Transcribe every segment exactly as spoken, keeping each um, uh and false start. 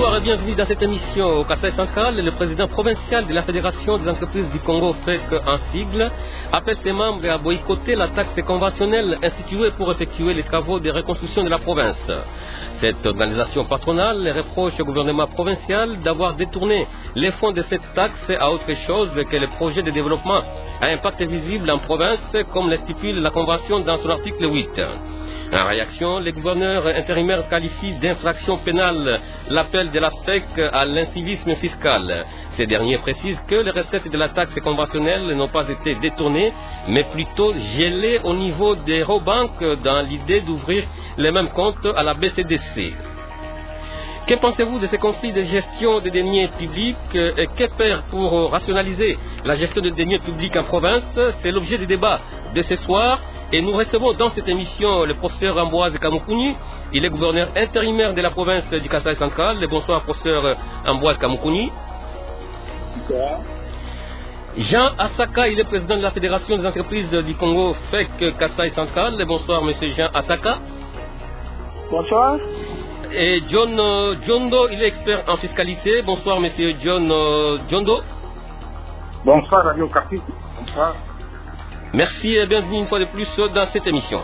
Bonsoir et bienvenue dans cette émission. Au Kasaï central, le président provincial de la Fédération des entreprises du Congo, F E C en sigle, appelle ses membres à boycotter la taxe conventionnelle instituée pour effectuer les travaux de reconstruction de la province. Cette organisation patronale reproche au gouvernement provincial d'avoir détourné les fonds de cette taxe à autre chose que les projets de développement à impact visible en province, comme le stipule la Convention dans son article huit. En réaction, le gouverneur intérimaire qualifie d'infraction pénale l'appel de la F E C à l'incivisme fiscal. Ces derniers précisent que les recettes de la taxe conventionnelle n'ont pas été détournées, mais plutôt gelées au niveau des Robank dans l'idée d'ouvrir les mêmes comptes à la B C D C. Que pensez-vous de ces conflits de gestion des deniers publics et que faire pour rationaliser la gestion des deniers publics en province? C'est l'objet du débat de ce soir. Et nous recevons dans cette émission le professeur Ambroise Kamoukouni. Il est gouverneur intérimaire de la province du Kasaï central. Bonsoir, professeur Ambroise Kamoukouni. Bonsoir. Jean Asaka, il est président de la Fédération des entreprises du Congo, F E C Kasaï central. Bonsoir, monsieur Jean Asaka. Bonsoir. Et John euh, Jondo, il est expert en fiscalité. Bonsoir, monsieur John euh, Jondo. Bonsoir, Radio Capi. Bonsoir. Merci et bienvenue une fois de plus dans cette émission.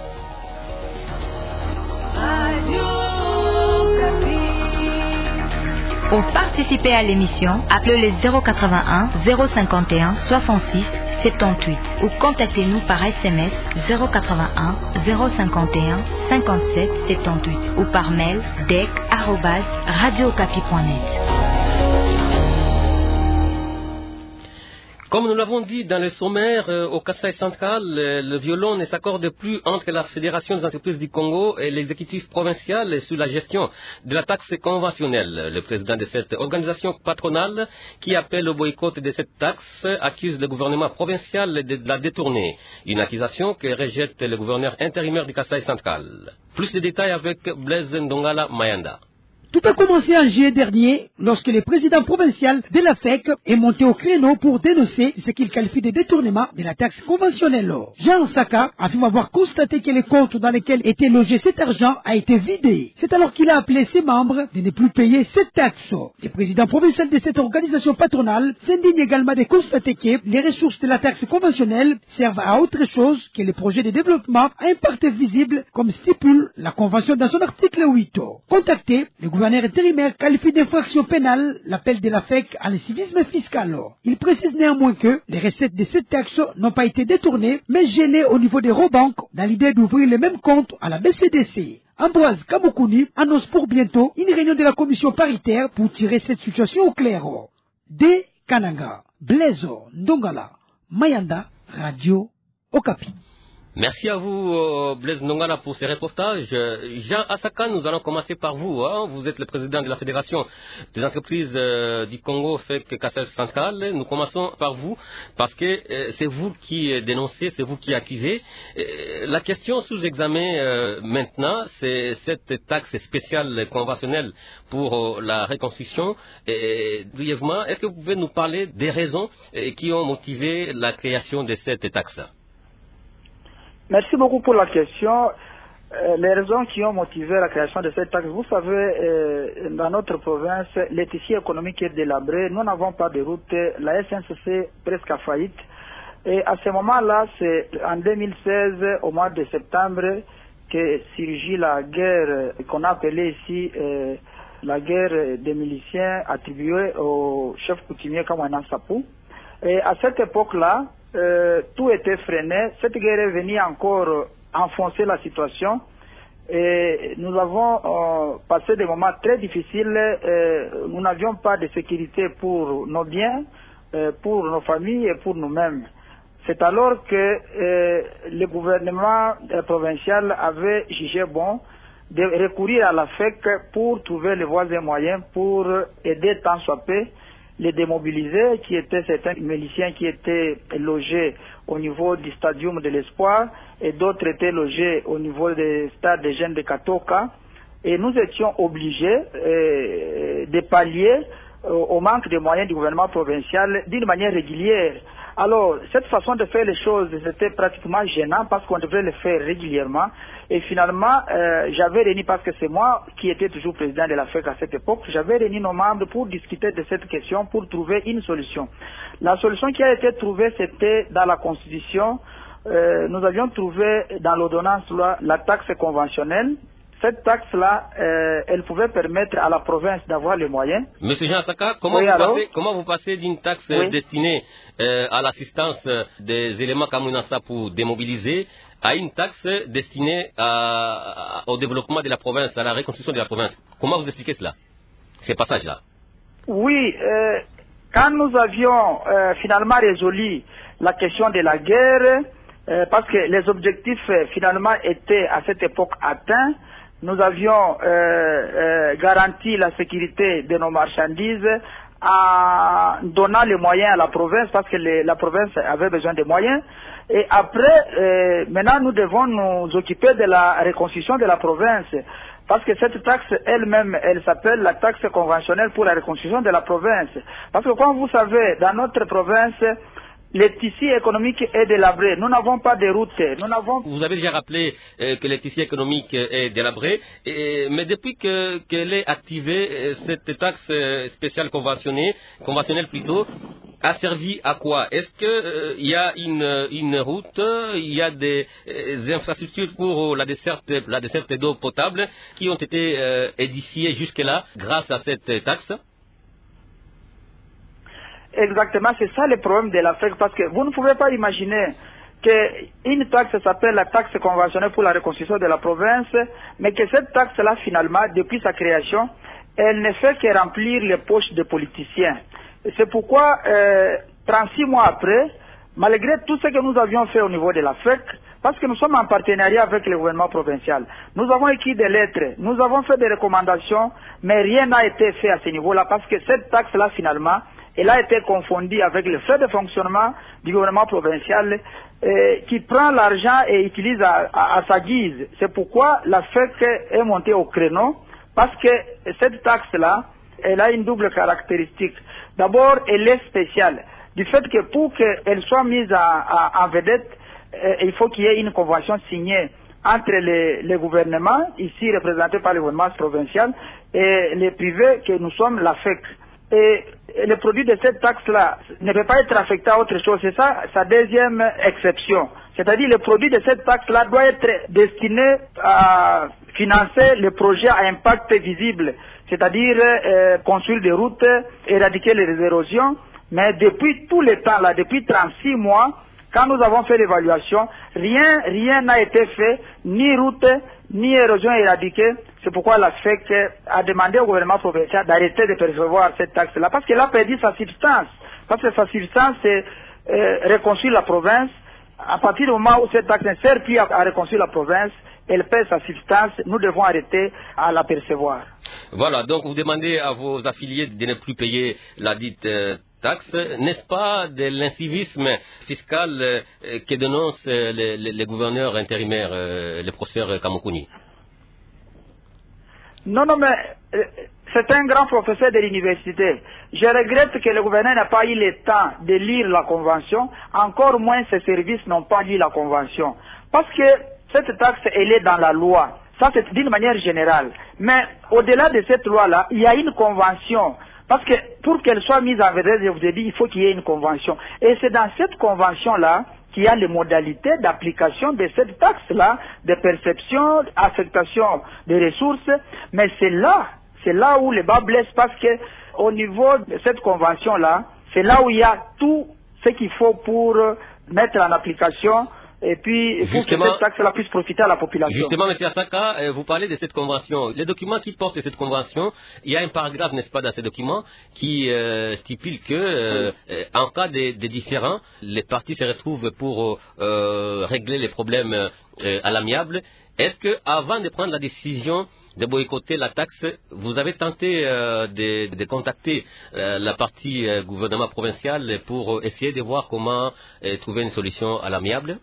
Pour participer à l'émission, appelez le zéro quatre-vingt-un zéro cinquante et un soixante-six soixante-dix-huit ou contactez-nous par S M S zéro quatre-vingt-un zéro cinquante et un cinquante-sept soixante-dix-huit ou par mail d e c arobase radio capi point net. Comme nous l'avons dit dans le sommaire, euh, au Kasaï central, euh, le violon ne s'accorde plus entre la Fédération des entreprises du Congo et l'exécutif provincial sur la gestion de la taxe conventionnelle. Le président de cette organisation patronale, qui appelle au boycott de cette taxe, accuse le gouvernement provincial de la détourner. Une accusation que rejette le gouverneur intérimaire du Kasaï central. Plus de détails avec Blaise Ndongala Mayanda. Tout a commencé en juillet dernier, lorsque le président provincial de la F E C est monté au créneau pour dénoncer ce qu'il qualifie de détournement de la taxe conventionnelle. Jean Saka affirme avoir constaté que les comptes dans lesquels était logé cet argent a été vidé. C'est alors qu'il a appelé ses membres de ne plus payer cette taxe. Le président provincial de cette organisation patronale s'indigne également de constater que les ressources de la taxe conventionnelle servent à autre chose que les projets de développement à impact visible, comme stipule la Convention dans son article huit. Contacté, le Le gouverneur intérimaire qualifie d'infraction pénale l'appel de la F E C à l'incivisme fiscal. Il précise néanmoins que les recettes de cette taxe n'ont pas été détournées, mais gelées au niveau des Robank dans l'idée d'ouvrir les mêmes comptes à la B C D C. Ambroise Kamoukouni annonce pour bientôt une réunion de la commission paritaire pour tirer cette situation au clair. De Kananga, Blaise Ndongala, Mayanda, Radio Okapi. Merci à vous, euh, Blaise Ndongala, pour ces reportages. Jean Asaka, nous allons commencer par vous. Hein. Vous êtes le président de la Fédération des entreprises euh, du Congo, F E C Kasaï central. Nous commençons par vous, parce que euh, c'est vous qui dénoncez, c'est vous qui accusez. Euh, la question sous examen euh, maintenant, c'est cette taxe spéciale conventionnelle pour euh, la reconstruction. Et, brièvement, est-ce que vous pouvez nous parler des raisons euh, qui ont motivé la création de cette taxe? Merci beaucoup pour la question. Euh, les raisons qui ont motivé la création de cette taxe, vous savez, euh, dans notre province, le tissu économique est délabré, nous n'avons pas de route, la S N C C est presque à faillite. Et à ce moment-là, c'est en deux mille seize, au mois de septembre, que surgit la guerre qu'on a appelée ici euh, la guerre des miliciens attribuée au chef coutumier Kamwana Sapou. Et à cette époque-là, Euh, tout était freiné. Cette guerre est venue encore euh, enfoncer la situation et nous avons euh, passé des moments très difficiles. Euh, nous n'avions pas de sécurité pour nos biens, euh, pour nos familles et pour nous-mêmes. C'est alors que euh, le gouvernement euh, provincial avait jugé bon de recourir à la F E C pour trouver les voies et moyens pour aider tant soit peu les démobilisés, qui étaient certains miliciens qui étaient logés au niveau du stadium de l'Espoir et d'autres étaient logés au niveau des stades des jeunes de Katoka. Et nous étions obligés euh, de pallier euh, au manque de moyens du gouvernement provincial d'une manière régulière Alors, cette façon de faire les choses, c'était pratiquement gênant parce qu'on devait le faire régulièrement. Et finalement, euh, j'avais réuni, parce que c'est moi qui étais toujours président de la F E C à cette époque, j'avais réuni nos membres pour discuter de cette question, pour trouver une solution. La solution qui a été trouvée, c'était dans la Constitution. Euh, nous avions trouvé dans l'ordonnance la taxe conventionnelle. Cette taxe-là, euh, elle pouvait permettre à la province d'avoir les moyens. Monsieur Jean Saka, comment, oui, vous passez, comment vous passez d'une taxe oui. destinée euh, à l'assistance des éléments Kamunasa pour démobiliser à une taxe destinée à, à, au développement de la province, à la reconstruction de la province? Comment vous expliquez cela, ces passages-là? Oui, euh, quand nous avions euh, finalement résolu la question de la guerre, euh, parce que les objectifs euh, finalement étaient à cette époque atteints, nous avions euh, euh, garanti la sécurité de nos marchandises en donnant les moyens à la province, parce que les, la province avait besoin de moyens. Et après, euh, maintenant nous devons nous occuper de la reconstruction de la province, parce que cette taxe elle-même, elle s'appelle la taxe conventionnelle pour la reconstruction de la province. Parce que comme vous savez, dans notre province, le tissu économique est délabré. Nous n'avons pas de route. Nous n'avons... Vous avez déjà rappelé euh, que le tissu économique est délabré, et, mais depuis que, qu'elle est activée, cette taxe spéciale conventionnée, conventionnelle plutôt, a servi à quoi? Est-ce qu'il euh, y a une, une route, il y a des, des infrastructures pour la desserte, la desserte d'eau potable qui ont été euh, édifiées jusque-là grâce à cette taxe? Exactement, c'est ça le problème de la F E C, parce que vous ne pouvez pas imaginer qu'une taxe s'appelle la taxe conventionnelle pour la reconstruction de la province, mais que cette taxe-là, finalement, depuis sa création, elle ne fait que remplir les poches des politiciens. C'est pourquoi, euh, trente-six mois après, malgré tout ce que nous avions fait au niveau de la F E C, parce que nous sommes en partenariat avec le gouvernement provincial, nous avons écrit des lettres, nous avons fait des recommandations, mais rien n'a été fait à ce niveau-là, parce que cette taxe-là, finalement, elle a été confondue avec le frais de fonctionnement du gouvernement provincial euh, qui prend l'argent et utilise à, à, à sa guise. C'est pourquoi la F E C est montée au créneau, parce que cette taxe-là, elle a une double caractéristique. D'abord, elle est spéciale, du fait que pour qu'elle soit mise en, en, en vedette, euh, il faut qu'il y ait une convention signée entre les, les gouvernements, ici représentés par le gouvernement provincial, et les privés que nous sommes, la F E C. Et le produit de cette taxe-là ne peut pas être affecté à autre chose. C'est ça sa deuxième exception. C'est-à-dire le produit de cette taxe-là doit être destiné à financer les projets à impact visible, c'est-à-dire euh, construire des routes, éradiquer les érosions. Mais depuis tout le temps, là, depuis trente-six mois, quand nous avons fait l'évaluation, rien rien n'a été fait, ni route, ni érosion éradiquée. C'est pourquoi la F E C a demandé au gouvernement provincial d'arrêter de percevoir cette taxe-là, parce qu'elle a perdu sa substance. Parce que sa substance, c'est euh, reconstruire la province. À partir du moment où cette taxe ne sert plus à, à reconstruire la province, elle perd sa substance, nous devons arrêter à la percevoir. Voilà, donc vous demandez à vos affiliés de ne plus payer la dite euh, taxe. N'est-ce pas de l'incivisme fiscal euh, que dénoncent euh, les, les, les gouverneurs intérimaires, euh, le professeur Kamokuni? Non, non, mais euh, c'est un grand professeur de l'université. Je regrette que le gouverneur n'a pas eu le temps de lire la convention, encore moins ses services n'ont pas lu la convention. Parce que cette taxe, elle est dans la loi. Ça, c'est d'une manière générale. Mais au-delà de cette loi-là, il y a une convention. Parce que pour qu'elle soit mise en vedette, je vous ai dit, il faut qu'il y ait une convention. Et c'est dans cette convention-là qu'il y a les modalités d'application de cette taxe-là, de perception, affectation des ressources. Mais c'est là, c'est là où le bas blesse, parce que au niveau de cette convention-là, c'est là où il y a tout ce qu'il faut pour mettre en application. Et puis, pour que cette taxe-là puisse profiter à la population. Justement, M. Asaka, vous parlez de cette convention. Les documents qui portent cette convention, il y a un paragraphe, n'est-ce pas, dans ces documents, qui euh, stipule que, euh, en cas de, de différends, les parties se retrouvent pour euh, régler les problèmes euh, à l'amiable. Est-ce que, avant de prendre la décision de boycotter la taxe, vous avez tenté euh, de, de contacter euh, la partie euh, gouvernement provincial pour essayer de voir comment euh, trouver une solution à l'amiable?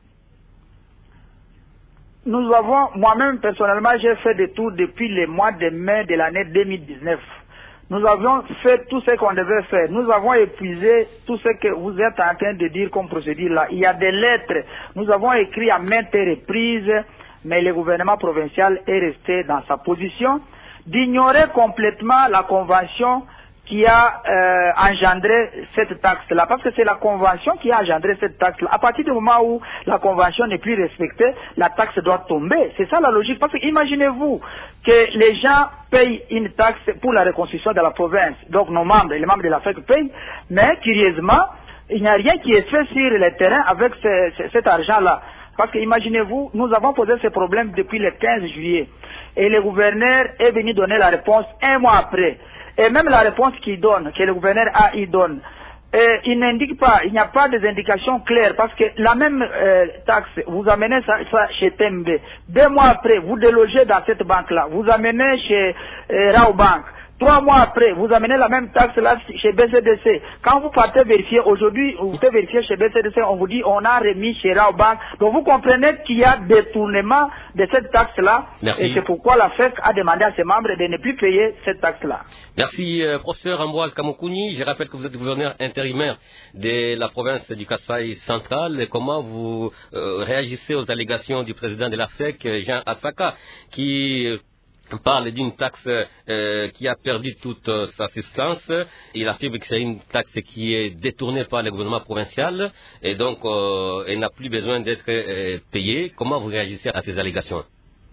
Nous avons, moi-même personnellement, j'ai fait des tours depuis le mois de mai de l'année deux mille dix-neuf. Nous avions fait tout ce qu'on devait faire. Nous avons épuisé tout ce que vous êtes en train de dire comme procédure là. Il y a des lettres. Nous avons écrit à maintes reprises, mais le gouvernement provincial est resté dans sa position d'ignorer complètement la convention qui a euh, engendré cette taxe-là, parce que c'est la convention qui a engendré cette taxe-là. À partir du moment où la convention n'est plus respectée, la taxe doit tomber. C'est ça la logique, parce que imaginez-vous que les gens payent une taxe pour la reconstruction de la province. Donc nos membres, les membres de la F E C payent, mais curieusement, il n'y a rien qui est fait sur le terrain avec ce, ce, cet argent-là. Parce que imaginez-vous, nous avons posé ce problème depuis le quinze juillet, et le gouverneur est venu donner la réponse un mois après. Et même la réponse qu'il donne, que le gouverneur a, il donne, euh, il n'indique pas, il n'y a pas des indications claires, parce que la même euh, taxe, vous amenez ça, ça chez Tembe, deux mois après, vous délogez dans cette banque-là, vous amenez chez euh, Raobank, trois mois après, vous amenez la même taxe là chez B C D C. Quand vous partez vérifier, aujourd'hui, vous partez vérifier chez B C D C, on vous dit on a remis chez Raobank. Donc vous comprenez qu'il y a détournement de cette taxe-là. Merci. Et c'est pourquoi la F E C a demandé à ses membres de ne plus payer cette taxe-là. Merci, euh, professeur Ambroise Kamokouni. Je rappelle que vous êtes gouverneur intérimaire de la province du Kasaï central. Et comment vous euh, réagissez aux allégations du président de la F E C, Jean Asaka, qui euh, parle d'une taxe euh, qui a perdu toute euh, sa substance. Il affirme que c'est une taxe qui est détournée par le gouvernement provincial et donc euh, elle n'a plus besoin d'être euh, payée. Comment vous réagissez à ces allégations?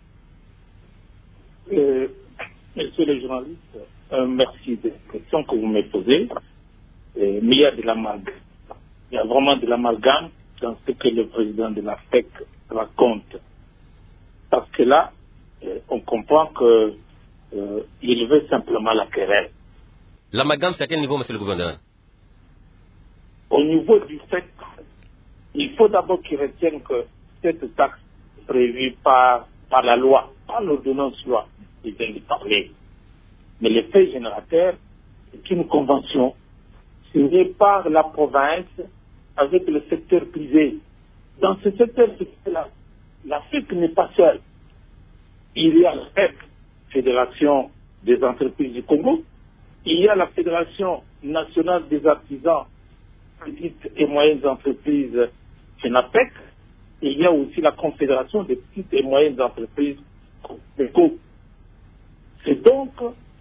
euh, Monsieur le journaliste, euh, merci des questions que vous me posez. Euh, mais il y a de l'amalgame. Il y a vraiment de l'amalgame dans ce que le président de la F E C raconte. Parce que là, on comprend qu'il euh, veut simplement la querelle. L'amalgame, c'est à quel niveau, monsieur le gouverneur? Au niveau du fait, il faut d'abord qu'il retienne que cette taxe prévue par, par la loi, par l'ordonnance loi, il vient de parler. Mais l'effet générateur est une convention signée par la province avec le secteur privé. Dans ce secteur privé-là, la F E C n'est pas seule. Il y a la F E C, Fédération des entreprises du Congo, il y a la Fédération nationale des artisans, petites et moyennes entreprises, FENAPEC, il y a aussi la Confédération des petites et moyennes entreprises, COPECO. C'est donc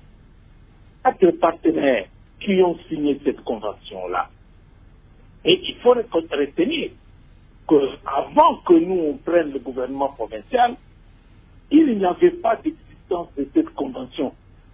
quatre partenaires qui ont signé cette convention-là. Et il faut retenir qu'avant que nous on prenne le gouvernement provincial, il n'y avait pas d'existence de cette convention.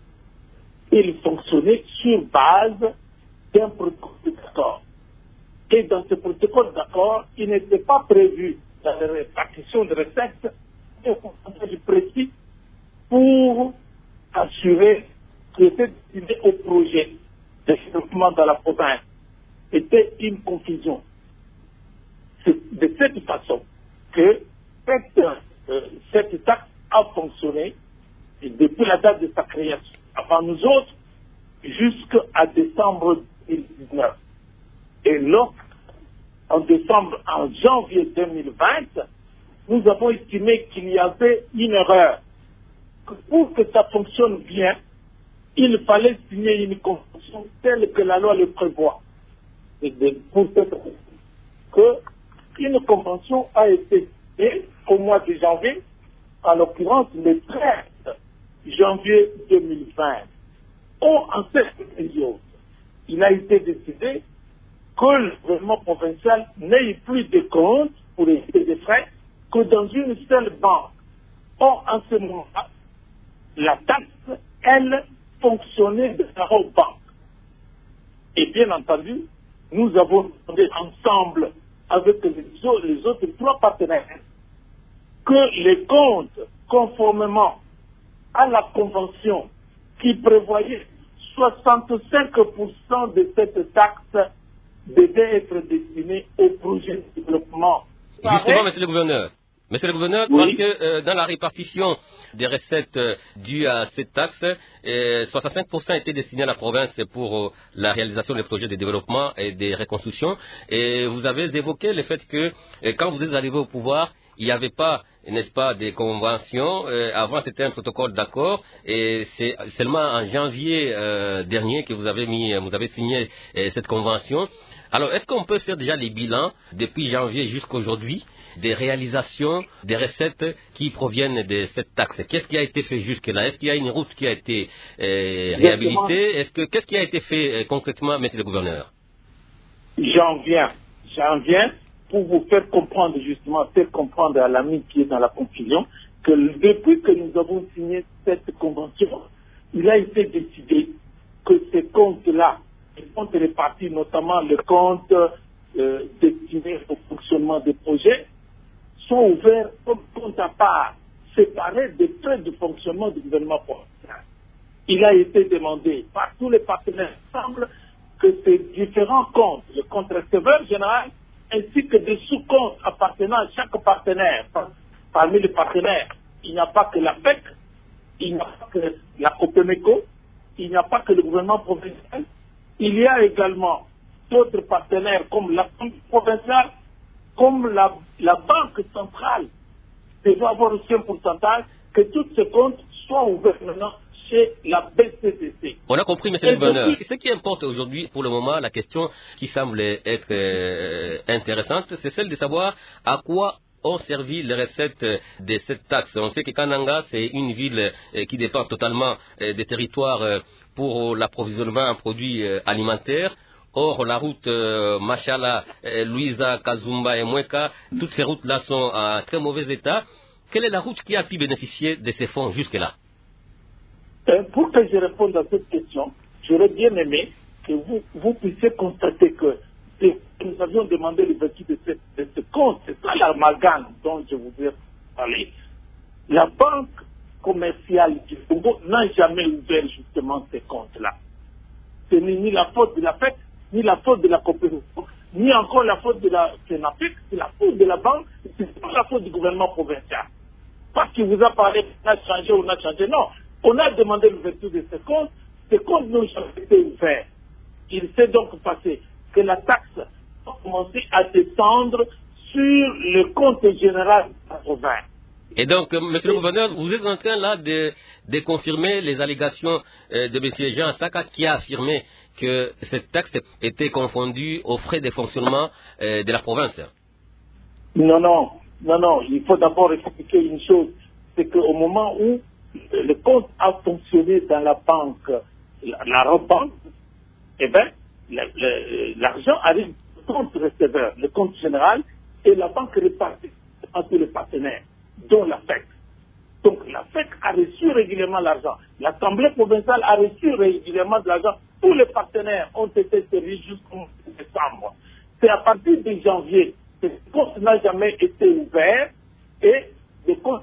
Il fonctionnait sur base d'un protocole d'accord. Et dans ce protocole d'accord, il n'était pas prévu dans la répartition de recettes un pourcentage précis pour assurer que c'était destiné au projet de développement dans la province. C'était une confusion. C'est de cette façon que cette, euh, cette taxe a fonctionné depuis la date de sa création, avant nous autres, jusqu'à décembre deux mille dix-neuf. Et lorsque, en décembre, en janvier deux mille vingt, nous avons estimé qu'il y avait une erreur. Que pour que ça fonctionne bien, il fallait signer une convention telle que la loi le prévoit. Et de, pour cette raison, que une convention a été signée au mois de janvier, en l'occurrence le treize janvier deux mille vingt. Or, en cette période, il a été décidé que le gouvernement provincial n'ait plus de compte pour les des frais que dans une seule banque. Or, en ce moment-là, la taxe, elle, fonctionnait de la banque. Et bien entendu, nous avons demandé ensemble avec les autres, les autres trois partenaires que les comptes, conformément à la convention qui prévoyait soixante-cinq pour cent de cette taxe, devaient être destinés au projet de développement. Justement, monsieur le gouverneur, Monsieur le gouverneur, oui. parce que euh, dans la répartition des recettes euh, dues à cette taxe, euh, soixante-cinq pour cent étaient destinés à la province pour euh, la réalisation des projets de développement et de reconstruction. Et vous avez évoqué le fait que euh, quand vous êtes arrivé au pouvoir, il n'y avait pas, n'est-ce pas, des conventions. Euh, avant, c'était un protocole d'accord. Et c'est seulement en janvier euh, dernier que vous avez mis, vous avez signé euh, cette convention. Alors, est-ce qu'on peut faire déjà les bilans depuis janvier jusqu'aujourd'hui des réalisations, des recettes qui proviennent de cette taxe? Qu'est-ce qui a été fait jusque-là? Est-ce qu'il y a une route qui a été euh, réhabilitée? Est-ce que qu'est-ce qui a été fait euh, concrètement, monsieur le gouverneur? J'en viens, j'en viens pour vous faire comprendre justement, faire comprendre à l'ami qui est dans la confusion que depuis que nous avons signé cette convention, il a été décidé que ces comptes-là, les comptes répartis, notamment le compte euh, destiné au fonctionnement des projets, sont ouverts comme compte à part, séparés des frais de fonctionnement du gouvernement provincial. Il a été demandé par tous les partenaires ensemble que ces différents comptes, le compte receveur général, ainsi que des sous-comptes appartenant à chaque partenaire. Parmi les partenaires, il n'y a pas que la P E C, il n'y a pas que la Copemeco, il n'y a pas que le gouvernement provincial, il y a également d'autres partenaires comme la Banque provinciale, comme la, la Banque centrale, qui doit avoir aussi un pourcentage, que tous ces comptes soient ouverts maintenant chez la B C D C. On a compris, monsieur le gouverneur. Ce qui importe aujourd'hui, pour le moment, la question qui semble être euh, intéressante, c'est celle de savoir à quoi ont servi les recettes de cette taxe. On sait que Kananga, c'est une ville euh, qui dépend totalement euh, des territoires euh, pour l'approvisionnement en produits euh, alimentaires. Or, la route euh, Machala, euh, Louisa, Kazumba et Mweka, toutes ces routes-là sont en très mauvais état. Quelle est la route qui a pu bénéficier de ces fonds jusque-là? Euh, pour que je réponde à cette question, j'aurais bien aimé que vous, vous puissiez constater que, que nous avions demandé l'ouverture de, de ce compte. C'est ça l'amalgame dont je voudrais parler. La Banque commerciale du Congo n'a jamais ouvert justement ces comptes-là. Ce n'est ni la faute de la F E C, ni la faute de la coopération, ni encore la faute de la FENAPEC, c'est la faute de la banque, c'est pas la faute du gouvernement provincial. Parce qu'il vous a parlé, on a changé, on a changé. Non, on a demandé l'ouverture de ces comptes, ces comptes n'ont jamais été ouverts. Il s'est donc passé que la taxe a commencé à descendre sur le compte général de la province. Et donc, euh, monsieur le gouverneur, vous êtes en train là de, de confirmer les allégations euh, de monsieur Jean Saka qui a affirmé que cette taxe était confondue aux frais de fonctionnement euh, de la province. Non, non, non, non. Il faut d'abord expliquer une chose. C'est qu'au moment où le compte a fonctionné dans la banque, la, la banque, eh bien, l'argent arrive au compte receveur, le compte général, et la banque répartit entre les partenaires, dont la F E C. Donc la F E C a reçu régulièrement l'argent. L'Assemblée provinciale a reçu régulièrement de l'argent. Tous les partenaires ont été servis jusqu'au décembre. C'est à partir de janvier que le compte n'a jamais été ouvert et le compte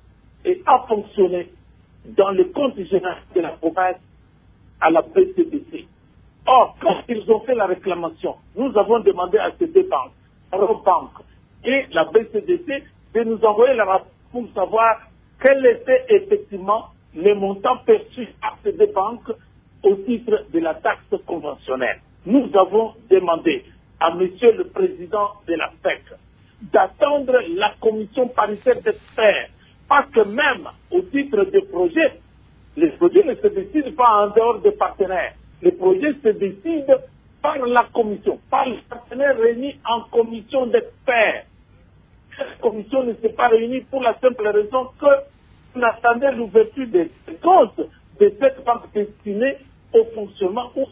a fonctionné dans le compte général de la province à la B C D C. Or, quand ils ont fait la réclamation, nous avons demandé à ces deux banques, Eurobank et la B C D C, de nous envoyer le rapport pour savoir quel était effectivement le montant perçu par ces deux banques au titre de la taxe conventionnelle. Nous avons demandé à monsieur le président de la F E C d'attendre la commission paritaire d'experts, parce que même au titre des projets, les projets ne se décident pas en dehors des partenaires. Les projets se décident par la commission, par les partenaires réunis en commission d'experts. Cette commission ne s'est pas réunie pour la simple raison qu'on attendait l'ouverture des comptes de cette banque destinée au fonctionnement ou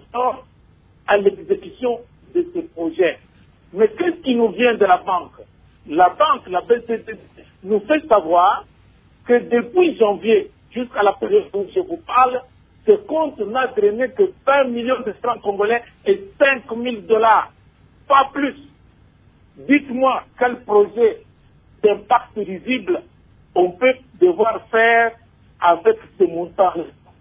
à l'exécution de ces projets. Mais qu'est-ce qui nous vient de la banque? La banque, la B C D, nous fait savoir que depuis janvier jusqu'à la période où je vous parle, ce compte n'a drainé que vingt millions de francs congolais et cinq mille dollars, pas plus. Dites-moi quel projet d'impact visible on peut devoir faire avec ce montant.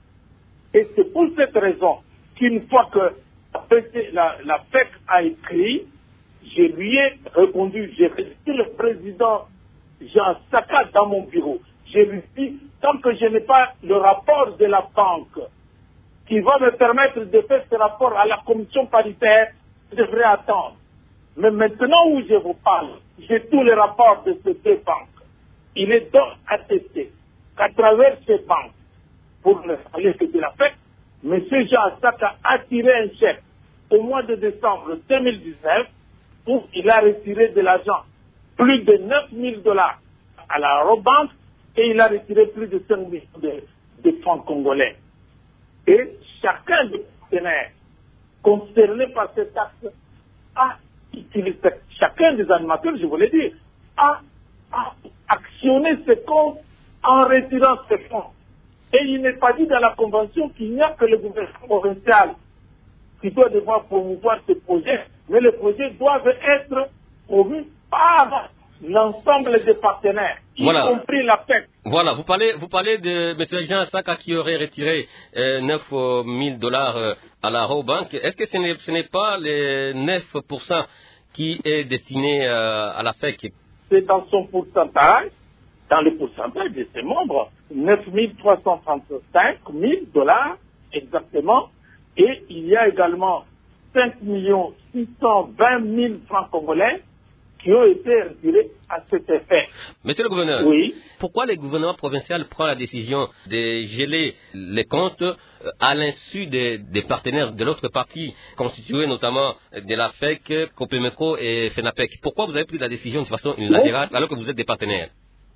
Et c'est pour cette raison qu'une fois que la, la F E C a écrit, je lui ai répondu, j'ai reçu le président Jean Saka dans mon bureau. Je lui ai dit, tant que je n'ai pas le rapport de la banque qui va me permettre de faire ce rapport à la commission paritaire, je devrais attendre. Mais maintenant où je vous parle, j'ai tous les rapports de ces deux banques. Il est donc attesté qu'à travers ces banques, pour ne parler que de la fête, M. Jean Asaka a tiré un chèque au mois de décembre deux mille dix-neuf où il a retiré de l'argent, plus de neuf mille dollars à la Robank et il a retiré plus de cinq millions de, de francs congolais. Et chacun des partenaires concernés par cet acte a utilisé, chacun des animateurs, je voulais dire, a, a actionné ses comptes en retirant ses fonds. Et il n'est pas dit dans la Convention qu'il n'y a que le gouvernement provincial qui doit devoir promouvoir ce projet, mais les projets doivent être promus par l'ensemble des partenaires, voilà. Y compris la P E C. Voilà, vous parlez, vous parlez de M. Jean Asaka qui aurait retiré euh, neuf mille dollars euh, à la Robank. Est-ce que ce n'est, ce n'est pas les neuf pour cent qui est destiné euh, à la F E C? C'est dans son pourcentage, dans le pourcentage de ses membres, neuf mille trois cent trente-cinq mille dollars exactement, et il y a également cinq millions six cent vingt mille francs congolais qui ont été retirés à cet effet. Monsieur le gouverneur, oui. Pourquoi le gouvernement provincial prend la décision de geler les comptes à l'insu des, des partenaires de l'autre partie, constitués notamment de la F E C, Copemeco et FENAPEC? Pourquoi vous avez pris la décision de façon unilatérale alors que vous êtes des partenaires?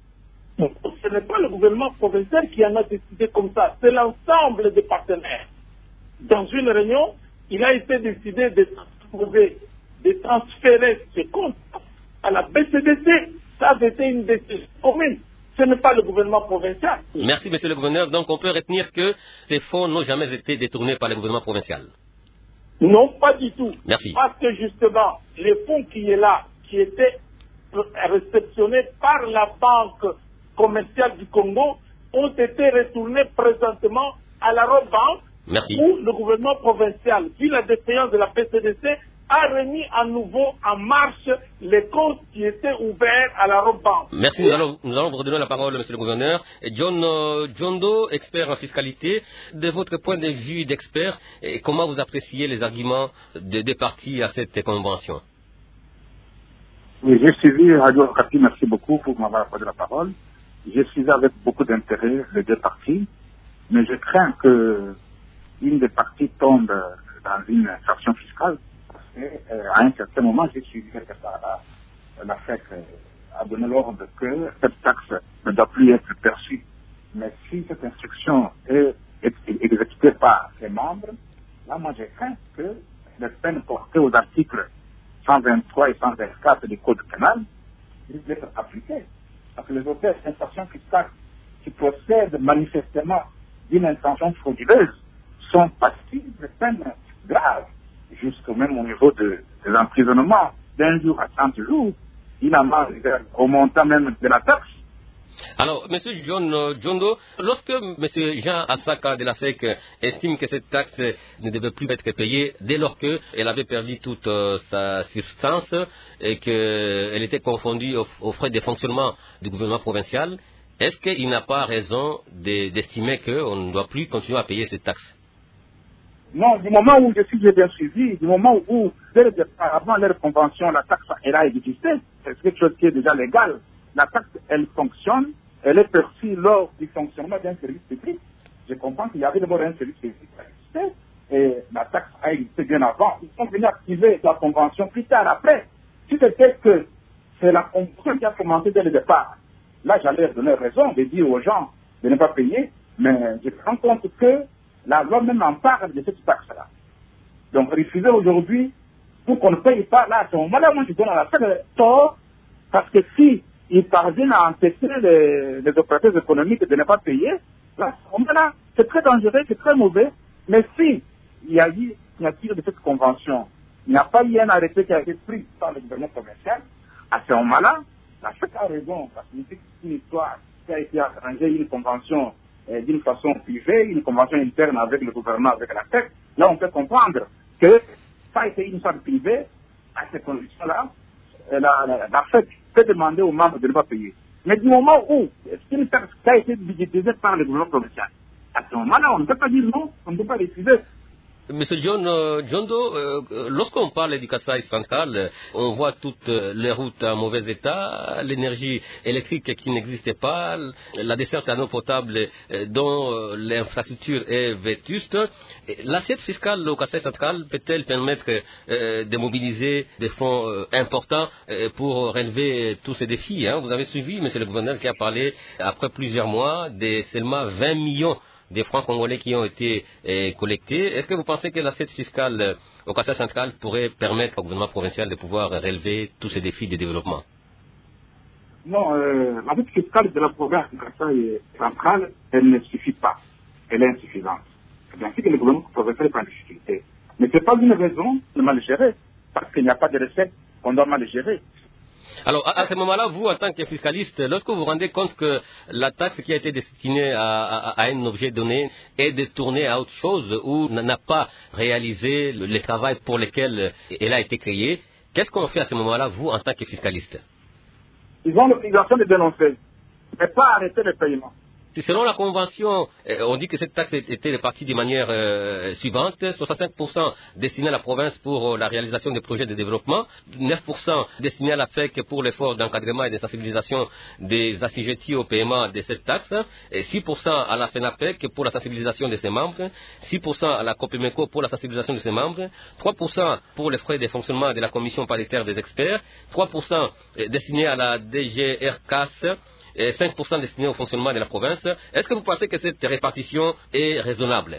Ce n'est pas le gouvernement provincial qui en a décidé comme ça, c'est l'ensemble des partenaires. Dans une réunion, il a été décidé de trouver, de transférer ces comptes à la B C D C. Ça avait été une décision commune. Ce n'est pas le gouvernement provincial. Merci, monsieur le gouverneur. Donc, on peut retenir que ces fonds n'ont jamais été détournés par le gouvernement provincial. Non, pas du tout. Merci. Parce que justement, les fonds qui est là, qui étaient réceptionnés par la Banque commerciale du Congo, ont été retournés présentement à la Robank, Merci. Où le gouvernement provincial, vu la défaillance de la P C D C, a remis à nouveau en marche les comptes qui étaient ouverts à la Robank. Merci, nous allons, nous allons vous redonner la parole, monsieur le gouverneur. John euh, John Doe, expert en fiscalité, de votre point de vue d'expert, et comment vous appréciez les arguments des deux parties à cette convention? Oui, j'ai suivi Radio Okapi, merci beaucoup pour m'avoir accordé la parole. J'ai suivi avec beaucoup d'intérêt les deux parties, mais je crains que une des parties tombe dans une infraction fiscale. Et, euh, à un certain moment, j'ai suivi que la, la F E C a donné l'ordre que cette taxe ne doit plus être perçue. Mais si cette instruction est, est, est exécutée par ses membres, là, moi, je crains que les peines portées aux articles cent vingt-trois et cent vingt-quatre du Code pénal risquent d'être appliquées. Parce que les auteurs d'infractions fiscales qui procèdent manifestement d'une intention frauduleuse sont passibles de peines graves, jusqu'au même au niveau de, de l'emprisonnement d'un jour à trente jours, une amende au montant même de la taxe. Alors, M. John, euh, John Doe, lorsque M. Jean Asaka de la F E C estime que cette taxe ne devait plus être payée dès lors qu'elle avait perdu toute euh, sa substance et qu'elle était confondue aux, aux frais de fonctionnement du gouvernement provincial, est-ce qu'il n'a pas raison de, d'estimer qu'on ne doit plus continuer à payer cette taxe? Non, du moment où je suis bien suivi, du moment où, avant leur convention, la taxe elle a existé, c'est quelque chose qui est déjà légal. La taxe, elle fonctionne, elle est perçue lors du fonctionnement d'un service public. Je comprends qu'il y avait d'abord un service public qui existait, et la taxe a existé bien avant. Ils sont venus activer la convention plus tard après. Si c'était que c'est la convention qui a commencé dès le départ, là j'allais leur donner raison de dire aux gens de ne pas payer, mais je me rends compte que la loi même en parle de cette taxe-là. Donc refuser aujourd'hui pour qu'on ne paye pas, là à ce moment-là, moi je donne à la fin de tort, parce que si ils parviennent à empêcher les, les opérateurs économiques de ne pas payer, là, à ce moment-là, c'est très dangereux, c'est très mauvais. Mais si il y a eu signature de cette convention, il n'y a pas eu un arrêté qui a été pris par le gouvernement provincial, à ce moment-là, la F E C a raison, parce que c'est une histoire qui a été arrangée, une convention euh, d'une façon privée, une convention interne avec le gouvernement, avec la F E C. Là, on peut comprendre que ça a été une histoire privée, à ces conditions-là, la, la, la F E C peut demander aux membres de ne pas payer. Mais du moment où c'est une taxe qui a été budgétisée par le gouvernement provincial, à ce moment-là, on ne peut pas dire non, on ne peut pas refuser. Monsieur John euh, Jondo, euh, lorsqu'on parle du Kasaï central, on voit toutes les routes en mauvais état, l'énergie électrique qui n'existait pas, la desserte en eau potable euh, dont euh, l'infrastructure est vétuste. L'assiette fiscale au Kasaï central peut-elle permettre euh, de mobiliser des fonds euh, importants euh, pour relever tous ces défis, hein? Vous avez suivi, monsieur le gouverneur, qui a parlé, après plusieurs mois, de seulement vingt millions des francs congolais qui ont été euh, collectés. Est-ce que vous pensez que l'assiette fiscale euh, au Kasaï central pourrait permettre au gouvernement provincial de pouvoir relever tous ces défis de développement? Non, euh, l'assiette fiscale de la province du Kasaï central, elle ne suffit pas. Elle est insuffisante. C'est bien sûr que le gouvernement provincial est en difficulté. Mais ce n'est pas une raison de mal gérer, parce qu'il n'y a pas de recettes qu'on doit mal gérer. Alors, à, à ce moment-là, vous, en tant que fiscaliste, lorsque vous vous rendez compte que la taxe qui a été destinée à, à, à un objet donné est détournée à autre chose ou n'a pas réalisé le, le travail pour lequel elle a été créée, qu'est-ce qu'on fait à ce moment-là, vous, en tant que fiscaliste? Ils ont l'obligation de dénoncer, mais pas arrêter le paiement. Selon la Convention, on dit que cette taxe était répartie de manière euh, suivante. soixante-cinq pour cent destinés à la province pour la réalisation des projets de développement, neuf pour cent destinés à la F E C pour l'effort d'encadrement et de sensibilisation des assujettis au paiement de cette taxe, et six pour cent à la FENAPEC pour la sensibilisation de ses membres, six pour cent à la COPEMECO pour la sensibilisation de ses membres, trois pour cent pour les frais de fonctionnement de la commission paritaire des experts, trois pour cent destinés à la D G R C A S, et cinq pour cent destinés au fonctionnement de la province. Est-ce que vous pensez que cette répartition est raisonnable?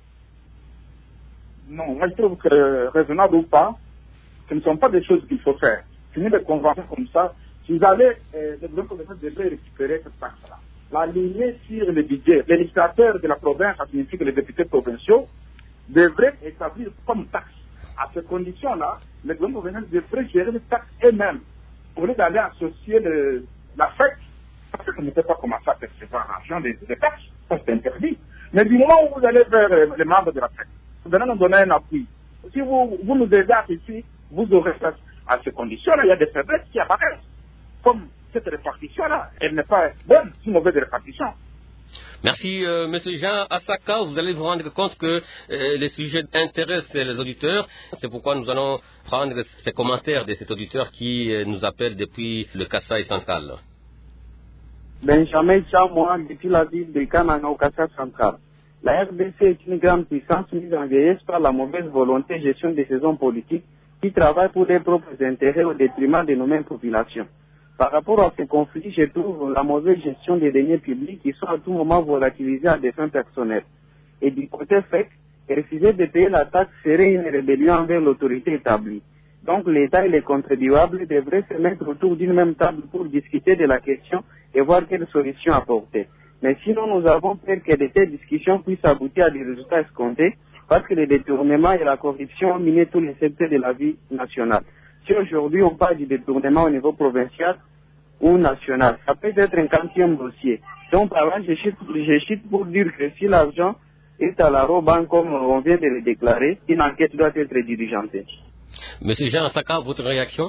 Non, moi je trouve que euh, raisonnable ou pas, ce ne sont pas des choses qu'il faut faire. Finir des conventions comme ça, si vous allez, euh, le gouvernement devrait récupérer cette taxe-là, l'aligner sur le budget. Les législateurs de la province, ça signifie que les députés provinciaux, devraient établir comme taxe. À ces conditions-là, le gouvernement devrait gérer les taxes eux-mêmes, au lieu d'aller associer le, la F E C. Parce que je ne sais pas comment ça percevoir l'argent des, des taxes, ça c'est interdit. Mais du moment où vous allez vers euh, les membres de la F E C, vous allez nous donner un appui. Si vous, vous nous aidez ici, vous aurez ça. À ces conditions-là, il y a des faiblesses qui apparaissent. Comme cette répartition-là, elle n'est pas bonne, c'est une mauvaise répartition. Merci, euh, Monsieur Jean Asaka. Vous allez vous rendre compte que euh, les sujets intéressent les auditeurs. C'est pourquoi nous allons prendre ces commentaires de cet auditeur qui euh, nous appelle depuis le Kasaï central. Benjamin Chamois, depuis la ville de Kananga au Kasaï central. La R D C est une grande puissance mise en vieillesse par la mauvaise volonté de gestion des saisons politiques qui travaillent pour leurs propres intérêts au détriment de nos mêmes populations. Par rapport à ces conflits, je trouve la mauvaise gestion des deniers publics qui sont à tout moment volatilisés à des fins personnelles. Et du côté F E C, refuser de payer la taxe serait une rébellion envers l'autorité établie. Donc l'État et les contribuables devraient se mettre autour d'une même table pour discuter de la question et voir quelles solutions apporter. Mais sinon, nous avons peur que de telles discussions puissent aboutir à des résultats escomptés parce que le détournement et la corruption ont miné tous les secteurs de la vie nationale. Si aujourd'hui on parle du détournement au niveau provincial ou national, ça peut être un quantième dossier. Donc par là, je chute, je chute pour dire que si l'argent est à la banque comme on vient de le déclarer, une enquête doit être diligentée. Monsieur Jean Asaka, votre réaction?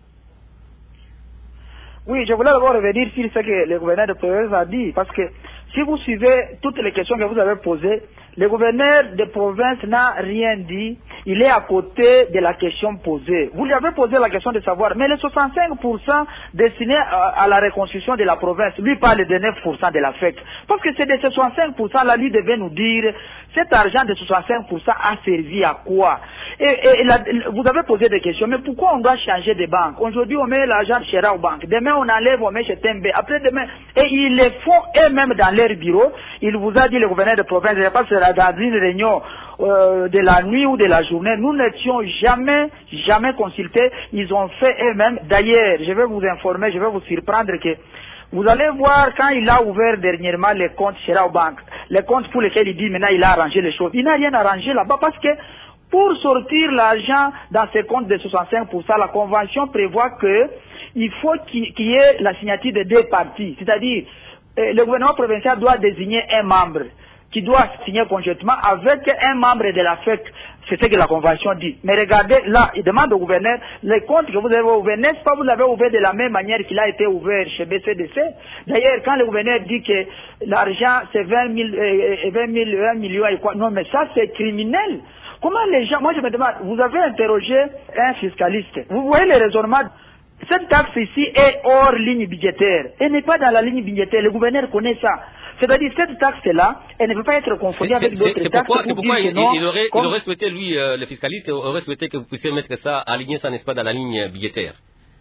Oui, je voulais d'abord revenir sur ce que le gouverneur de province a dit, parce que si vous suivez toutes les questions que vous avez posées, le gouverneur de province n'a rien dit, il est à côté de la question posée. Vous lui avez posé la question de savoir, mais les soixante-cinq pour cent destinés à, à la reconstruction de la province, lui parle de neuf pour cent de la F E C. Parce que c'est de ces soixante-cinq pour cent là, lui devait nous dire, cet argent de soixante-cinq pour cent a servi à quoi? Et, et la, vous avez posé des questions, mais pourquoi on doit changer de banque? Aujourd'hui, on met l'argent chez Rao Bank, demain on enlève, on met chez Tembe, après demain, et ils le font eux-mêmes dans leur bureau. Il vous a dit, le gouverneur de province, je ne sais pas si c'est dans une réunion euh, de la nuit ou de la journée, nous n'étions jamais, jamais consultés, ils ont fait eux-mêmes. D'ailleurs, je vais vous informer, je vais vous surprendre que vous allez voir quand il a ouvert dernièrement les comptes chez Rao Bank, les comptes pour lesquels il dit maintenant il a arrangé les choses, il n'a rien arrangé là-bas parce que pour sortir l'argent dans ces comptes de soixante-cinq pour cent, la convention prévoit que il faut qu'il y ait la signature de deux parties, c'est-à-dire euh, le gouvernement provincial doit désigner un membre qui doit signer conjointement avec un membre de la F E C. C'est ce que la convention dit. Mais regardez, là, il demande au gouverneur, les comptes que vous avez ouverts, n'est-ce pas vous l'avez ouvert de la même manière qu'il a été ouvert chez B C D C? D'ailleurs, quand le gouverneur dit que l'argent c'est vingt mille, euh, vingt mille, un million et quoi, non mais ça c'est criminel. Comment les gens, moi je me demande, vous avez interrogé un fiscaliste, vous voyez le raisonnement. Cette taxe ici est hors ligne budgétaire. Elle n'est pas dans la ligne budgétaire. Le gouverneur connaît ça. C'est-à-dire cette taxe-là, elle ne peut pas être confondue avec d'autres taxes. Pourquoi, c'est pourquoi il, non, il, aurait, comme... il aurait souhaité, lui, euh, le fiscaliste, aurait souhaité que vous puissiez mettre ça, aligner ça, n'est-ce pas, dans la ligne budgétaire.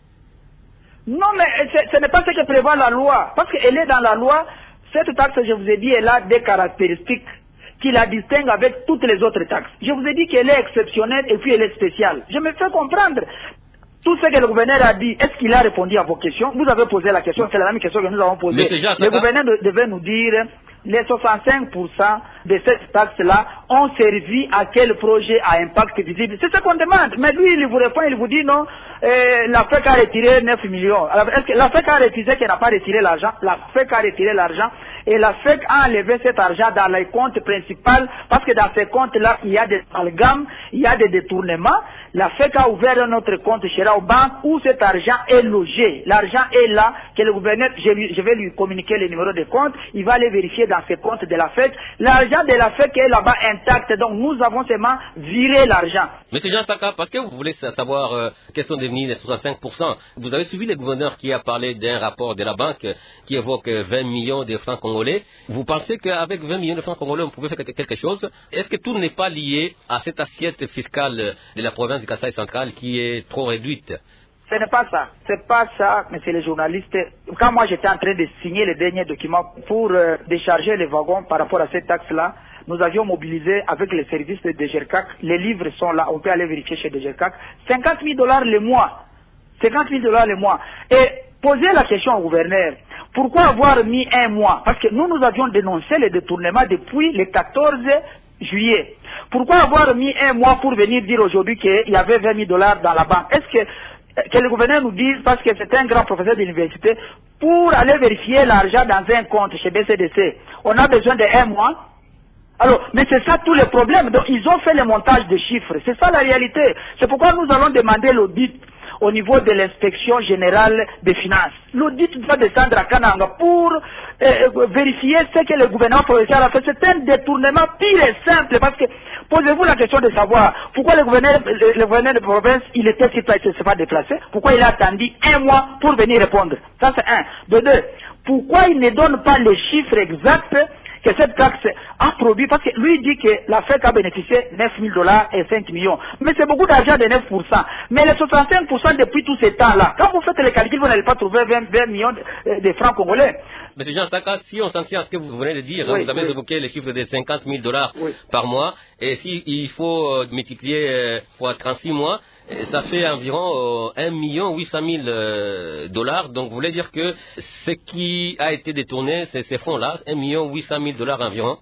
Non, mais ce n'est pas ce que prévoit la loi. Parce qu'elle est dans la loi. Cette taxe, je vous ai dit, elle a des caractéristiques qui la distinguent avec toutes les autres taxes. Je vous ai dit qu'elle est exceptionnelle et puis elle est spéciale. Je me fais comprendre. Tout ce que le gouverneur a dit, est-ce qu'il a répondu à vos questions? Vous avez posé la question, c'est la même question que nous avons posée. Le gouverneur devait nous dire, les soixante-cinq pour cent de cette taxe-là ont servi à quel projet à impact visible? C'est ce qu'on demande. Mais lui, il vous répond, il vous dit non, euh, la F E C a retiré neuf millions. Alors, est-ce que la F E C a refusé qu'elle n'a pas retiré l'argent? La F E C a retiré l'argent. Et la F E C a enlevé cet argent dans les comptes principaux, parce que dans ces comptes-là, il y a des amalgames, il y a des détournements. La F E C a ouvert un autre compte chez la banque où cet argent est logé. L'argent est là, que le gouverneur, je, lui, je vais lui communiquer le numéro de compte, il va aller vérifier dans ses comptes de la F E C. L'argent de la F E C est là-bas intact, donc nous avons seulement viré l'argent. Monsieur Jean Saka, parce que vous voulez savoir euh, quels sont devenus les soixante-cinq pour cent, vous avez suivi le gouverneur qui a parlé d'un rapport de la banque qui évoque vingt millions de francs congolais. Vous pensez qu'avec vingt millions de francs congolais, on pouvait faire quelque chose? Est-ce que tout n'est pas lié à cette assiette fiscale de la province du Kasaï central qui est trop réduite? Ce n'est pas ça. C'est pas ça, monsieur le journaliste. Quand moi j'étais en train de signer les derniers documents pour euh, décharger les wagons par rapport à cette taxe-là, nous avions mobilisé avec les services de D G E R C A C, les livres sont là, on peut aller vérifier chez D G E R C A C, cinquante mille dollars le mois. cinquante mille dollars le mois. Et poser la question au gouverneur, pourquoi avoir mis un mois? Parce que nous, nous avions dénoncé les détournements depuis le quatorze juillet. Pourquoi avoir mis un mois pour venir dire aujourd'hui qu'il y avait vingt mille dollars dans la banque? Est-ce que, que le gouverneur nous dise, parce que c'est un grand professeur d'université, pour aller vérifier l'argent dans un compte chez B C D C, on a besoin d'un mois? Alors, mais c'est ça tous les problèmes. Donc, ils ont fait le montage des chiffres. C'est ça la réalité. C'est pourquoi nous allons demander l'audit au niveau de l'inspection générale des finances. L'audit doit descendre à Kananga pour euh, vérifier ce que le gouvernement provincial a fait. C'est un détournement pire et simple, parce que posez-vous la question de savoir pourquoi le gouverneur, le, le gouverneur de province, il était si il ne s'est pas déplacé, pourquoi il a attendu un mois pour venir répondre. Ça c'est un. De deux, pourquoi il ne donne pas les chiffres exacts que cette taxe a produit, parce que lui dit que la F E C a bénéficié neuf mille dollars et cinq millions. Mais c'est beaucoup d'argent de neuf pour cent. Mais les soixante-cinq pour cent depuis tous ces temps-là, quand vous faites les calculs, vous n'allez pas trouver vingt, vingt millions de, de francs congolais. Monsieur Jean Saka, si on s'en tient à ce que vous venez de dire, oui, vous avez oui. évoqué les chiffres de cinquante mille dollars oui. par mois, et s'il faut multiplier euh, par trente-six mois, ça fait environ euh, un million huit cent mille dollars. Donc, vous voulez dire que ce qui a été détourné, c'est ces fonds-là, un million huit cent mille dollars environ?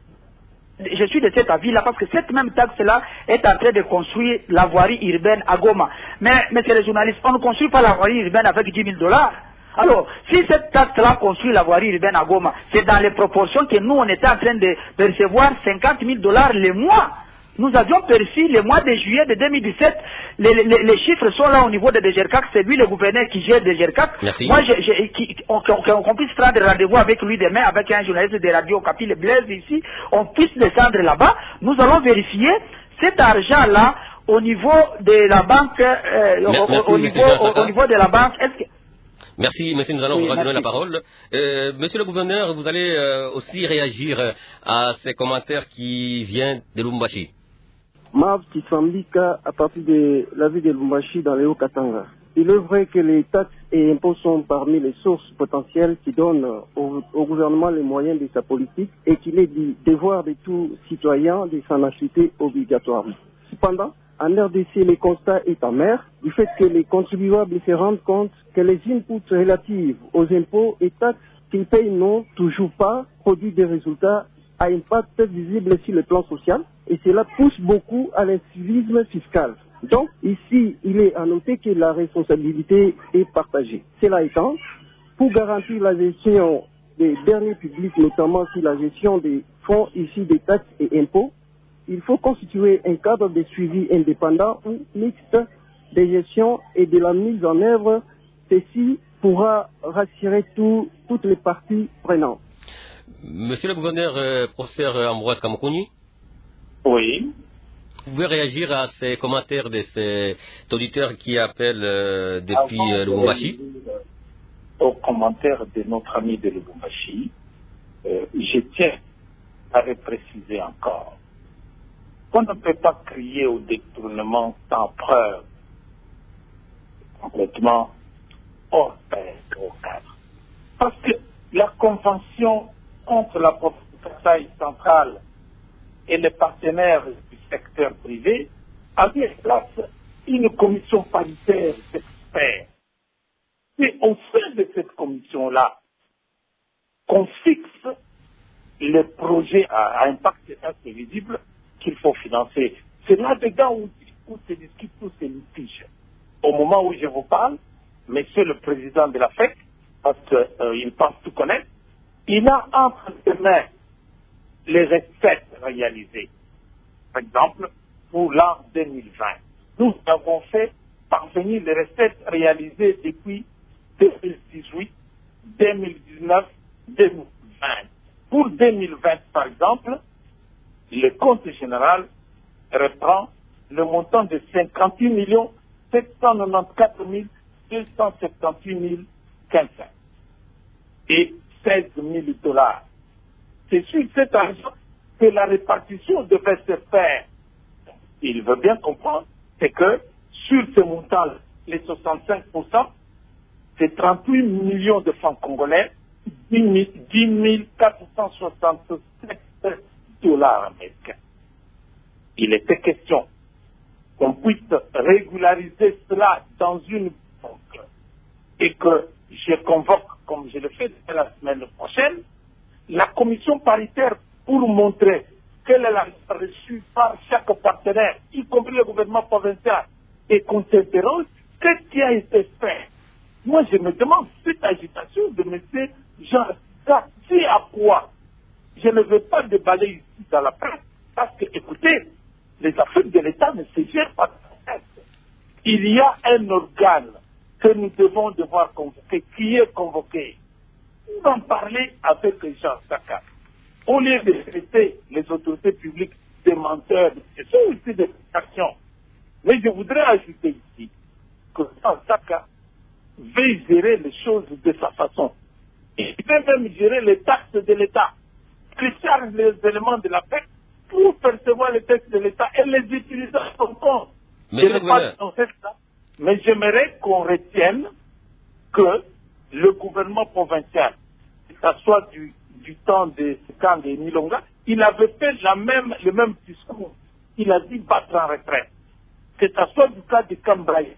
Je suis de cet avis-là parce que cette même taxe-là est en train de construire la voirie urbaine à Goma. Mais, monsieur le journaliste, on ne construit pas la voirie urbaine avec dix mille dollars. Alors, si cette taxe-là construit la voirie urbaine à Goma, c'est dans les proportions que nous, on était en train de recevoir cinquante mille dollars le mois. Nous avions perçu le mois de juillet de deux mille dix-sept, les, les, les chiffres sont là au niveau de D G E R C A C, c'est lui le gouverneur qui gère D G E R C A C. Merci. Moi, je, je, qui, on, qu'on, qu'on puisse prendre rendez-vous avec lui demain, avec un journaliste de radio Capi Le Blaise ici, on puisse descendre là-bas, nous allons vérifier cet argent-là au niveau de la banque, euh, merci, au, au, niveau, au, au niveau de la banque, est-ce que... Merci, monsieur, nous allons oui, vous redonner la parole. Euh, monsieur le gouverneur, vous allez euh, aussi réagir à ces commentaires qui viennent de Lubumbashi. Mav Kisambika, à partir de la ville de Lubumbashi dans le Haut-Katanga. Il est vrai que les taxes et impôts sont parmi les sources potentielles qui donnent au, au gouvernement les moyens de sa politique et qu'il est du devoir de tout citoyen de s'en acheter obligatoirement. Cependant, en R D C, le constat est amer du fait que les contribuables se rendent compte que les inputs relatifs aux impôts et taxes qu'ils payent n'ont toujours pas produit des résultats à impact visible sur le plan social et cela pousse beaucoup à l'incivisme fiscal. Donc, ici, il est à noter que la responsabilité est partagée. Cela étant, pour garantir la gestion des derniers publics, notamment sur la gestion des fonds issus des taxes et impôts, il faut constituer un cadre de suivi indépendant ou mixte de gestion et de la mise en œuvre. Ceci pourra rassurer tout, toutes les parties prenantes. Monsieur le gouverneur, euh, professeur Ambroise Kamokouni. Oui. Vous pouvez réagir à ces commentaires de cet auditeur qui appelle euh, depuis euh, Lubumbashi? Aux commentaires de notre ami de Lubumbashi, euh, je tiens à repréciser encore qu'on ne peut pas crier au détournement sans preuve, complètement hors pair, hors cadre. Parce que la convention entre la province Kasaï centrale et les partenaires du secteur privé a mis en place une commission paritaire d'experts. C'est au sein de cette commission-là qu'on fixe les projets à, à impact imprévisible qu'il faut financer. C'est là-dedans où, où se discutent tous ces litiges. Au moment où je vous parle, monsieur le président de la F E C, parce qu'il euh, pense tout connaître, il a entre ses mains les recettes réalisées. Par exemple, pour l'an deux mille vingt, nous avons fait parvenir les recettes réalisées depuis deux mille dix-huit, deux mille dix-neuf, deux mille vingt. Pour deux mille vingt, par exemple, le compte général reprend le montant de cinquante-huit millions sept cent quatre-vingt-quatorze mille deux cent soixante-dix-huit mille quinze et seize mille dollars. C'est sur cet argent que la répartition devait se faire. Il veut bien comprendre, c'est que sur ce montant, les soixante-cinq pour cent, c'est trente-huit millions de francs congolais, dix mille quatre cent soixante-sept dollars américains. Il était question qu'on puisse régulariser cela dans une banque et que je convoque, comme je le fais la semaine prochaine, la commission paritaire pour montrer quelle est la reçue par chaque partenaire, y compris le gouvernement provincial, et qu'on s'interroge qu'est-ce qui a été fait. Moi, je me demande cette agitation de M. Jean c'est à quoi? Je ne veux pas déballer ici dans la presse, parce que, écoutez, les affaires de l'État ne se gèrent pas dans la presse. Il y a un organe que nous devons devoir convoquer, qui est convoqué. Nous en parler avec Jean Saka. Au lieu de traiter les autorités publiques des menteurs, ce sont aussi des actions. Mais je voudrais ajouter ici que Jean Saka veut gérer les choses de sa façon. Il veut même gérer les taxes de l'État. Il charge les éléments de la paix pour percevoir les taxes de l'État et les utiliser à son compte. Je n'ai pas dénoncé ça, mais j'aimerais qu'on retienne que le gouvernement provincial, que ce soit du, du temps de Kang et Nilonga, il avait fait la même, le même discours. Il a dit battre en retraite. Que ce soit du cas de Cambraille,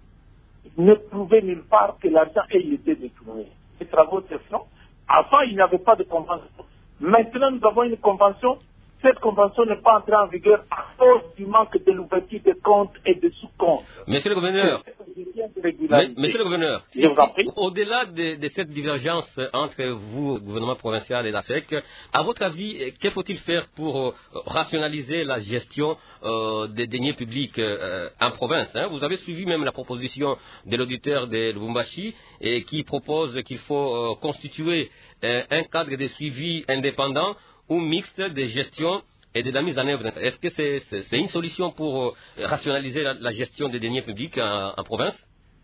ne prouvait nulle part que l'argent ait été détourné. Les travaux se font. Avant, il n'y avait pas de convention. Maintenant, nous avons une convention. Cette convention n'est pas entrée en vigueur à cause du manque de l'ouverture des comptes et des sous-comptes. Monsieur le gouverneur, Monsieur le gouverneur, au-delà de, de cette divergence entre vous, le gouvernement provincial et la F E C, à votre avis, que faut-il faire pour euh, rationaliser la gestion euh, des deniers publics euh, en province, hein? Vous avez suivi même la proposition de l'auditeur de Lubumbashi et qui propose qu'il faut euh, constituer euh, un cadre de suivi indépendant ou mixte de gestion et de la mise en œuvre. Est-ce que c'est c'est, c'est une solution pour euh, rationaliser la, la gestion des deniers publics en, en province?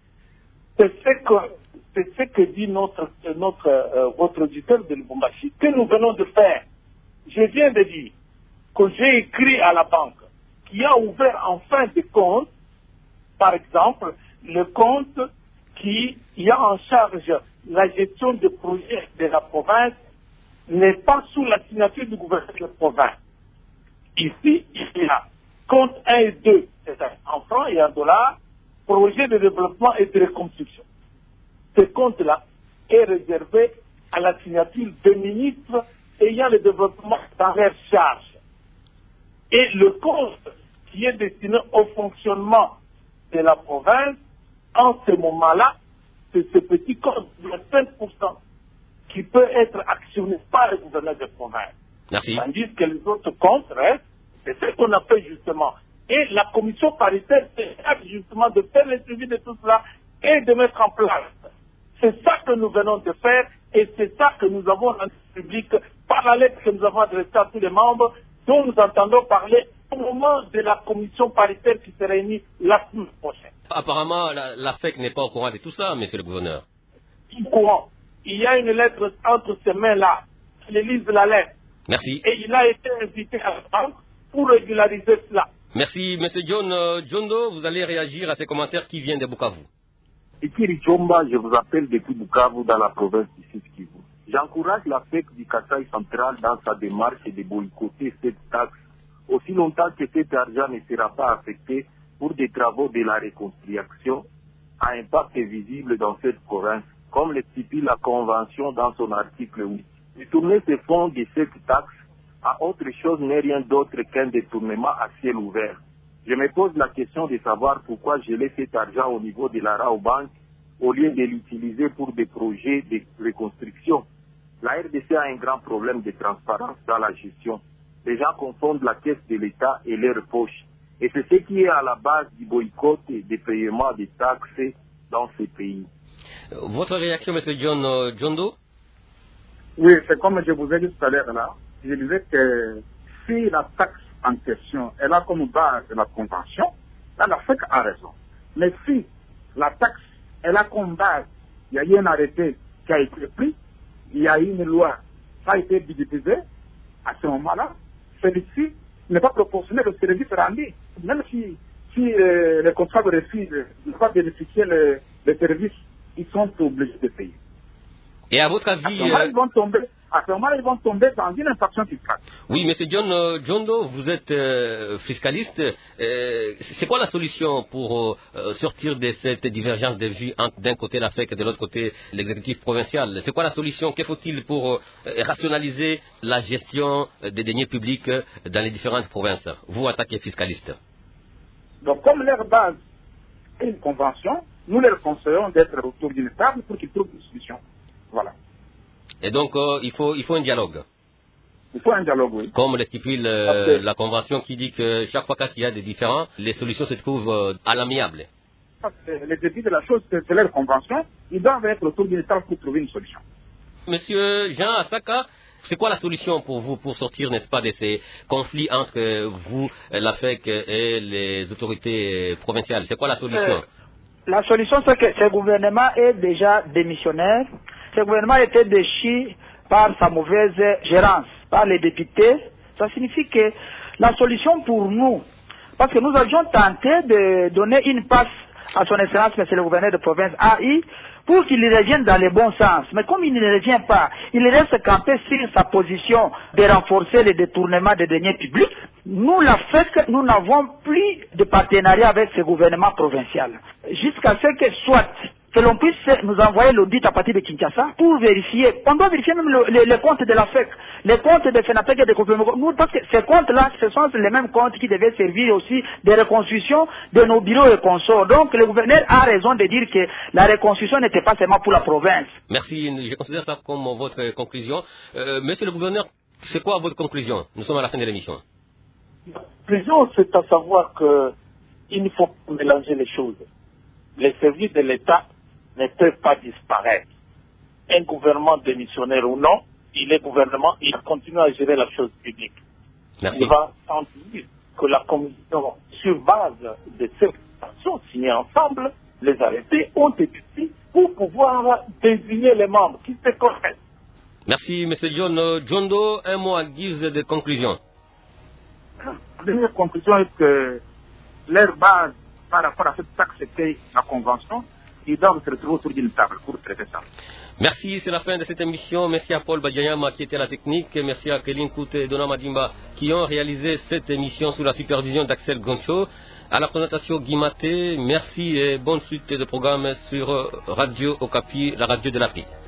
C'est ce que, c'est ce que dit notre, notre, euh, votre auditeur de Lubumbashi, que nous venons de faire. Je viens de dire que j'ai écrit à la banque qui a ouvert en fin de compte, par exemple, le compte qui a en charge la gestion des projets de la province n'est pas sous la signature du gouvernement de la province. Ici, il y a compte un et deux, c'est-à-dire en francs et en dollars, projet de développement et de reconstruction. Ce compte-là est réservé à la signature des ministres ayant le développement dans leur charge. Et le compte qui est destiné au fonctionnement de la province, en ce moment-là, c'est ce petit compte de cinq pour cent qui peut être actionné par le gouverneur de province. Merci. Tandis que les autres comptes restent, c'est ce qu'on a fait justement. Et la commission paritaire s'est justement de faire le suivi de tout cela et de mettre en place. C'est ça que nous venons de faire et c'est ça que nous avons rendu public par la lettre que nous avons adressée à tous les membres dont nous entendons parler au moment de la commission paritaire qui se réunit la semaine prochaine. Apparemment, la, la F E C n'est pas au courant de tout ça, monsieur le gouverneur. Au courant. Il y a une lettre entre ses mains-là. Il lise la lettre. Merci. Et il a été invité à la banque pour régulariser cela. Merci, monsieur John euh, Djondo. Vous allez réagir à ces commentaires qui viennent de Bukavu. Ikiri Chomba, je vous appelle depuis Bukavu dans la province du Sud-Kivu. J'encourage la F E C du Kasaï central dans sa démarche de boycotter cette taxe aussi longtemps que cet argent ne sera pas affecté pour des travaux de la reconstruction à impact visible dans cette province, comme le stipule la Convention dans son article huit. Détourner ces fonds de cette taxe à autre chose n'est rien d'autre qu'un détournement à ciel ouvert. Je me pose la question de savoir pourquoi geler cet argent au niveau de la Raobank au lieu de l'utiliser pour des projets de reconstruction. La R D C a un grand problème de transparence dans la gestion. Les gens confondent la caisse de l'État et leurs poches. Et c'est ce qui est à la base du boycott des paiements des taxes dans ces pays. Votre réaction, M. John euh, Djondo? Oui, c'est comme je vous ai dit tout à l'heure là. Je disais que si la taxe en question, elle a comme base la convention, là, la F E C a raison. Mais si la taxe, elle a comme base, il y a eu un arrêté qui a été pris, il y a eu une loi, ça a été budgétisé, à ce moment-là, celui-ci n'est pas proportionné au service rendu. Même si, si euh, les contrats de refus ne peuvent pas bénéficier les, les services, ils sont obligés de payer. Et à votre avis... À ce moment-là, ils vont tomber, à ce moment-là, ils vont tomber dans une infraction fiscale. Oui, M. John euh, Djondo, vous êtes euh, fiscaliste. Euh, c'est quoi la solution pour euh, sortir de cette divergence de vues entre d'un côté la F E C et de l'autre côté l'exécutif provincial? C'est quoi la solution? Que faut-il pour euh, rationaliser la gestion des deniers publics dans les différentes provinces? Vous, attaquez fiscaliste. Donc, comme leur base est une convention, nous leur conseillons d'être autour d'une table pour qu'ils trouvent une solution. Voilà. Et donc, euh, il, faut, il faut un dialogue. Il faut un dialogue, oui. Comme le stipule euh, la Convention qui dit que chaque fois qu'il y a des différends, les solutions se trouvent euh, à l'amiable. Les défis de la chose, c'est leur convention. Ils doivent être autour d'une table pour trouver une solution. Monsieur Jean Asaka, c'est quoi la solution pour vous pour sortir, n'est-ce pas, de ces conflits entre vous, la F E C et les autorités provinciales? C'est quoi la solution? euh, La solution, c'est que ce gouvernement est déjà démissionnaire. Ce gouvernement a été déchu par sa mauvaise gérance, par les députés. Ça signifie que la solution pour nous, parce que nous avions tenté de donner une passe à son excellence, monsieur le gouverneur de province A I, pour qu'il revienne dans le bon sens. Mais comme il ne revient pas, il reste campé sur sa position de renforcer le détournement des deniers publics. Nous, la F E C, nous n'avons plus de partenariat avec ce gouvernement provincial. Jusqu'à ce que soit que l'on puisse nous envoyer l'audit à partir de Kinshasa pour vérifier. On doit vérifier même le, le, les comptes de la F E C, les comptes de FENAPEC et de Copémogo. Nous, parce que ces comptes-là, ce sont les mêmes comptes qui devaient servir aussi de reconstruction de nos bureaux et consorts. Donc, le gouverneur a raison de dire que la reconstruction n'était pas seulement pour la province. Merci, je considère ça comme votre conclusion. Euh, monsieur le gouverneur, c'est quoi votre conclusion? Nous sommes à la fin de l'émission. La conclusion, c'est à savoir qu'il ne faut pas mélanger les choses. Les services de l'État ne peuvent pas disparaître. Un gouvernement démissionnaire ou non, il est gouvernement, il continue à gérer la chose publique. Merci. Il va sentir que la commission, sur base de cette action signée ensemble, les arrêtés ont été pris pour pouvoir désigner les membres qui se connaissent. Merci, M. John Djondo. Un mot à guise de conclusion. La dernière conclusion est que leur base par rapport à cette taxe, c'était la convention. Ils doivent se retrouver autour d'une table pour traiter ça. Merci, c'est la fin de cette émission. Merci à Paul Badiayama qui était à la technique. Merci à Kéline Koute et Dona Madimba qui ont réalisé cette émission sous la supervision d'Axel Goncho. À la présentation Guimaté, merci et bonne suite de programme sur Radio Okapi, la radio de la paix.